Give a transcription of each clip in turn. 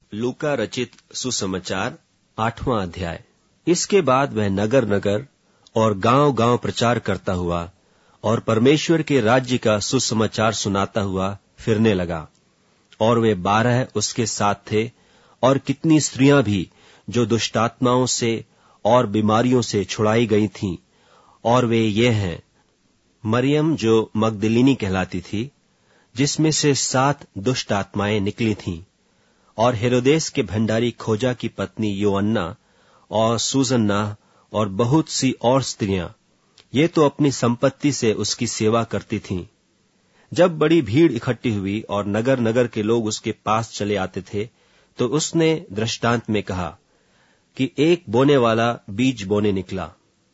लूका रचित सुसमाचार 8वां अध्याय। इसके बाद वह नगर नगर और गांव गांव प्रचार करता हुआ और परमेश्वर के राज्य का सुसमाचार सुनाता हुआ फिरने लगा। और वे 12 उसके साथ थे, और कितनी स्त्रियां भी जो दुष्टात्माओं से और बीमारियों से छुड़ाई गई थीं। और वे ये हैं, मरियम जो मगदलिनी कहलाती थी, जिसमें से 7 दुष्ट आत्माएं निकली थीं, और हेरोदेस के भंडारी खोजा की पत्नी योअन्ना और सुसन्ना और बहुत सी और स्त्रियां, ये तो अपनी संपत्ति से उसकी सेवा करती थीं। जब बड़ी भीड़ इकट्ठी हुई और नगर नगर के लोग उसके पास चले आते थे, तो उसने दृष्टांत में कहा कि एक बोने वाला बीज बोने निकला।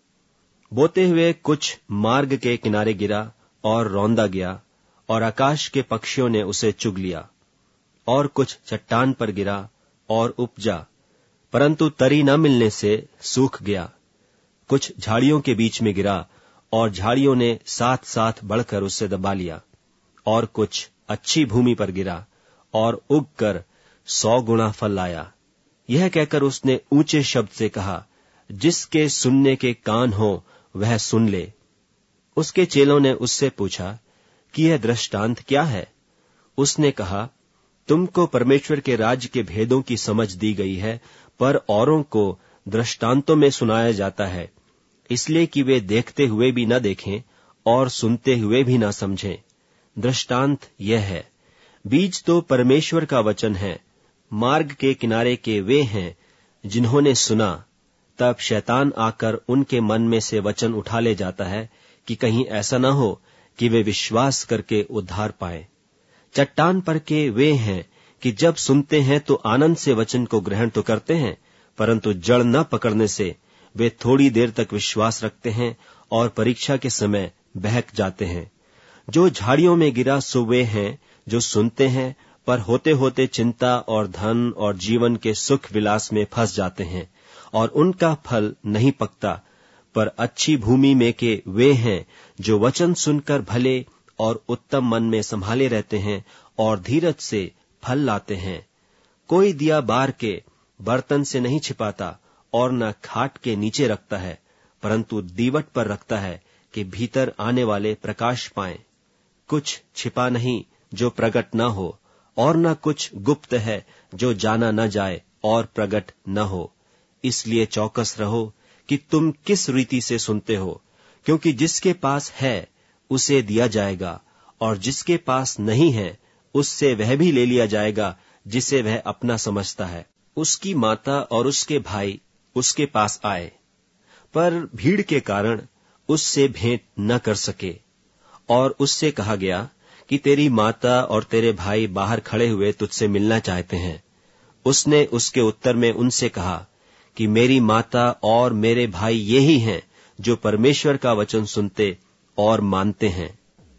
बोते हुए कुछ मार्ग के किनारे गिरा और रौंदा गया, और आकाश के पक्षियों ने उसे चुग लिया। और कुछ चट्टान पर गिरा और उपजा, परंतु तरी न मिलने से सूख गया। कुछ झाड़ियों के बीच में गिरा, और झाड़ियों ने साथ साथ बढ़कर उसे दबा लिया। और कुछ अच्छी भूमि पर गिरा और उगकर 100 गुना फल लाया। यह कहकर उसने ऊंचे शब्द से कहा, जिसके सुनने के कान हो वह सुन ले। उसके चेलों ने उससे पूछा कि यह दृष्टांत क्या है? उसने कहा, तुमको परमेश्वर के राज्य के भेदों की समझ दी गई है, पर औरों को दृष्टांतों में सुनाया जाता है, इसलिए कि वे देखते हुए भी न देखें और सुनते हुए भी न समझें। दृष्टांत यह है, बीज तो परमेश्वर का वचन है। मार्ग के किनारे के वे हैं जिन्होंने सुना, तब शैतान आकर उनके मन में से वचन उठा ले जाता है कि कहीं ऐसा न हो कि वे विश्वास करके उद्धार पाएं। चट्टान पर के वे हैं कि जब सुनते हैं तो आनंद से वचन को ग्रहण तो करते हैं, परंतु जड़ न पकड़ने से वे थोड़ी देर तक विश्वास रखते हैं और परीक्षा के समय बहक जाते हैं। जो झाड़ियों में गिरा सो वे हैं जो सुनते हैं, पर होते होते चिंता और धन और जीवन के सुख विलास में फंस जाते हैं, और उनका फल नहीं पकता। पर अच्छी भूमि में के वे हैं जो वचन सुनकर भले और उत्तम मन में संभाले रहते हैं और धीरज से फल लाते हैं। कोई दिया बार के बर्तन से नहीं छिपाता और न खाट के नीचे रखता है, परंतु दीवट पर रखता है कि भीतर आने वाले प्रकाश पाएं। कुछ छिपा नहीं जो प्रकट न हो, और न कुछ गुप्त है जो जाना न जाए और प्रकट न हो। इसलिए चौकस रहो कि तुम किस रीति से सुनते हो, क्योंकि जिसके पास है उसे दिया जाएगा, और जिसके पास नहीं है उससे वह भी ले लिया जाएगा जिसे वह अपना समझता है। उसकी माता और उसके भाई उसके पास आए, पर भीड़ के कारण उससे भेंट न कर सके। और उससे कहा गया कि तेरी माता और तेरे भाई बाहर खड़े हुए तुझसे मिलना चाहते हैं। उसने उसके उत्तर में उनसे कहा कि मेरी माता और मेरे भाई ये ही हैं जो परमेश्वर का वचन सुनते और मानते हैं।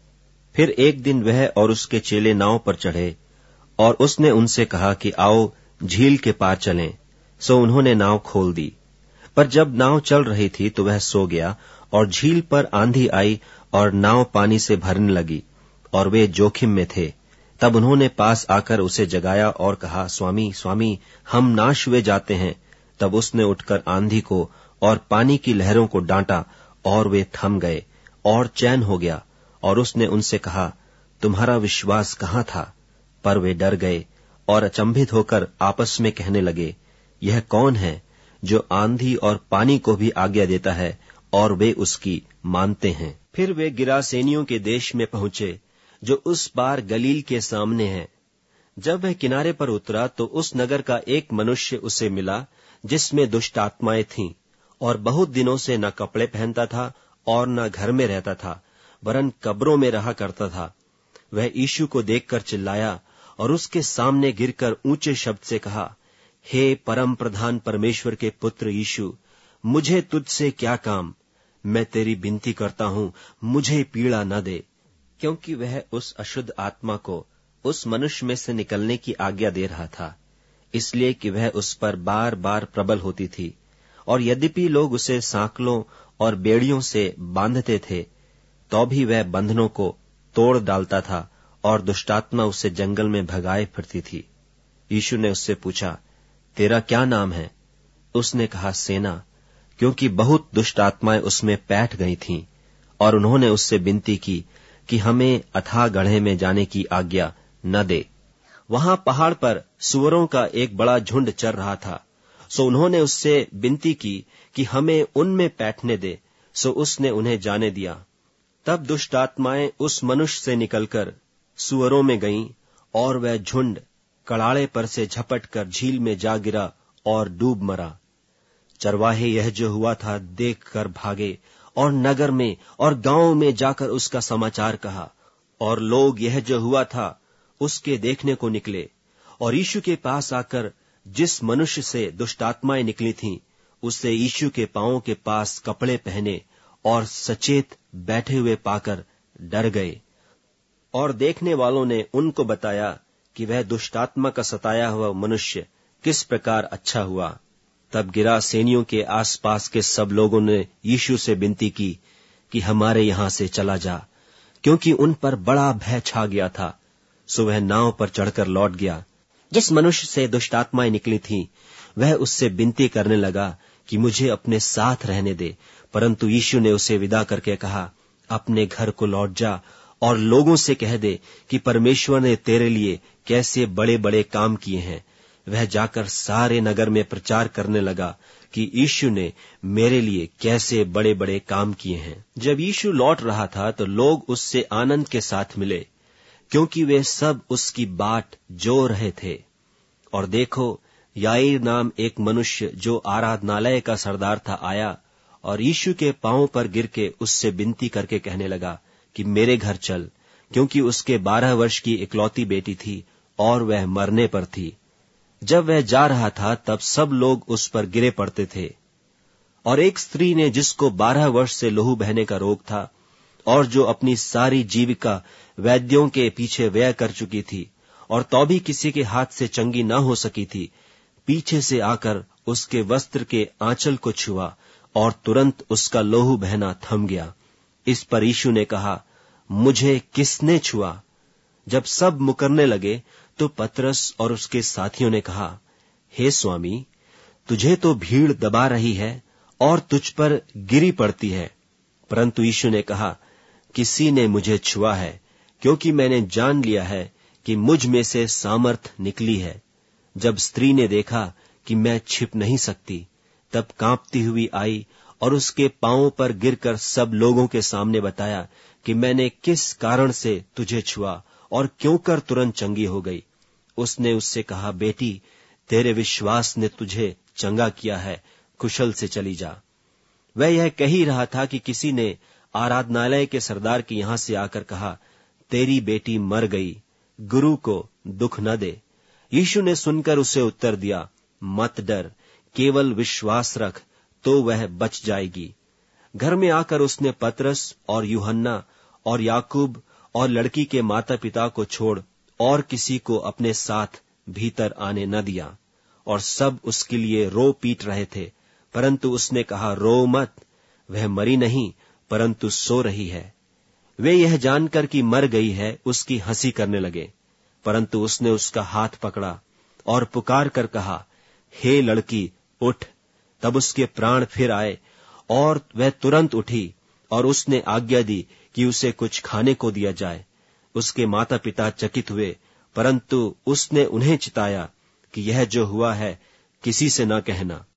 फिर एक दिन वह और उसके चेले नाव पर चढ़े, और उसने उनसे कहा कि आओ झील के पार चलें। सो उन्होंने नाव खोल दी। पर जब नाव चल रही थी तो वह सो गया, और झील पर आंधी आई और नाव पानी से भरने लगी, और वे जोखिम में थे। तब उन्होंने पास आकर उसे जगाया और कहा, स्वामी स्वामी, हम नाश हुए जाते हैं। तब उसने उठकर आंधी को और पानी की लहरों को डांटा, और वे थम गए और चैन हो गया। और उसने उनसे कहा, तुम्हारा विश्वास कहाँ था? पर वे डर गए और अचंभित होकर आपस में कहने लगे, यह कौन है जो आंधी और पानी को भी आज्ञा देता है और वे उसकी मानते हैं। फिर वे गिरासेनियों के देश में पहुंचे, जो उस पार गलील के सामने है। जब वह किनारे पर उतरा तो उस नगर का एक मनुष्य उसे मिला जिसमें दुष्ट आत्माएं थीं, और बहुत दिनों से न कपड़े पहनता था और न घर में रहता था, वरन कब्रों में रहा करता था। वह यीशु को देखकर चिल्लाया और उसके सामने गिरकर ऊंचे शब्द से कहा, हे परम प्रधान परमेश्वर के पुत्र यीशु, मुझे तुझसे क्या काम? मैं तेरी विनती करता हूं, मुझे पीड़ा न दे। क्योंकि वह उस अशुद्ध आत्मा को उस मनुष्य में से निकलने की आज्ञा दे रहा था, इसलिए कि वह उस पर बार बार प्रबल होती थी। और यद्यपि लोग उसे सांकलों और बेड़ियों से बांधते थे, तो भी वह बंधनों को तोड़ डालता था, और दुष्टात्मा उसे जंगल में भगाए फिरती थी। यीशु ने उससे पूछा, तेरा क्या नाम है? उसने कहा, सेना, क्योंकि बहुत दुष्ट आत्माएं उसमें बैठ गई थीं। और उन्होंने उससे विनती की कि हमें अथाह गड्ढे में जाने की आज्ञा न दे। वहां पहाड़ पर सूअरों का एक बड़ा झुंड चर रहा था। सो उन्होंने उससे विनती की कि हमें उनमें बैठने दे। सो उसने उन्हें जाने दिया। तब दुष्ट आत्माएं उस मनुष्य से निकलकर सूअरों में गईं, और वह झुंड कड़ाड़े पर से झपट कर झील में जा गिरा और डूब मरा। चरवाहे यह जो हुआ था देखकर भागे, और नगर में और गांव में जाकर उसका समाचार कहा। और लोग यह जो हुआ था उसके देखने को निकले, और यीशु के पास आकर जिस मनुष्य से दुष्टात्माएं निकली थीं, उसे यीशु के पांवों के पास कपड़े पहने और सचेत बैठे हुए पाकर डर गए। और देखने वालों ने उनको बताया कि वह दुष्टात्मा का सताया हुआ मनुष्य किस प्रकार अच्छा हुआ। तब गिरासेनियों के आसपास के सब लोगों ने यीशु से विनती की कि हमारे यहां से चला जा, क्योंकि उन पर बड़ा भय छा गया था। सो वह नाव पर चढ़कर लौट गया। जिस मनुष्य से दुष्टात्माएं निकली थीं, वह उससे विनती करने लगा कि मुझे अपने साथ रहने दे, परंतु यीशु ने उसे विदा करके कहा, अपने घर को लौट जा और लोगों से कह दे कि परमेश्वर ने तेरे लिए कैसे बड़े बड़े काम किए हैं। वह जाकर सारे नगर में प्रचार करने लगा कि यीशु ने मेरे लिए कैसे बड़े बड़े काम किए हैं। जब यीशु लौट रहा था तो लोग उससे आनंद के साथ मिले, क्योंकि वे सब उसकी बाट जो रहे थे। और देखो, याईर नाम एक मनुष्य जो आराधनालय का सरदार था आया, और यीशु के पांवों पर गिर के उससे विनती करके कहने लगा कि मेरे घर चल, क्योंकि उसके 12 वर्ष की इकलौती बेटी थी और वह मरने पर थी। जब वह जा रहा था तब सब लोग उस पर गिरे पड़ते थे। और एक स्त्री ने, जिसको 12 वर्ष से लहू बहने का रोग था और जो अपनी सारी जीविका वैद्यों के पीछे व्यय कर चुकी थी और तो भी किसी के हाथ से चंगी न हो सकी थी, पीछे से आकर उसके वस्त्र के आंचल को छुआ और तुरंत उसका लहू बहना थम गया। इस पर यीशु ने कहा, मुझे किसने छुआ? जब सब मुकरने लगे तो पतरस और उसके साथियों ने कहा, हे स्वामी, तुझे तो भीड़ दबा रही है और तुझ पर गिरी पड़ती है। परंतु यीशु ने कहा, किसी ने मुझे छुआ है, क्योंकि मैंने जान लिया है कि मुझ में से सामर्थ निकली है। जब स्त्री ने देखा कि मैं छिप नहीं सकती, तब कांपती हुई आई और उसके पांवों पर गिरकर सब लोगों के सामने बताया कि मैंने किस कारण से तुझे छुआ और क्यों कर तुरंत चंगी हो गई। उसने उससे कहा, बेटी, तेरे विश्वास ने तुझे चंगा किया है, कुशल से चली जा। वह यह कह ही रहा था कि किसी ने आराधनालय के सरदार के यहां से आकर कहा, तेरी बेटी मर गई, गुरु को दुख न दे। यीशु ने सुनकर उसे उत्तर दिया, मत डर, केवल विश्वास रख तो वह बच जाएगी। घर में आकर उसने पतरस और यूहन्ना और याकूब और लड़की के माता पिता को छोड़ और किसी को अपने साथ भीतर आने न दिया। और सब उसके लिए रो पीट रहे थे, परंतु उसने कहा, रो मत, वह मरी नहीं परंतु सो रही है। वे यह जानकर कि मर गई है उसकी हंसी करने लगे, परंतु उसने उसका हाथ पकड़ा और पुकार कर कहा, हे लड़की, उठ। तब उसके प्राण फिर आए और वह तुरंत उठी, और उसने आज्ञा दी कि उसे कुछ खाने को दिया जाए। उसके माता पिता चकित हुए, परंतु उसने उन्हें चिताया कि यह जो हुआ है किसी से न कहना।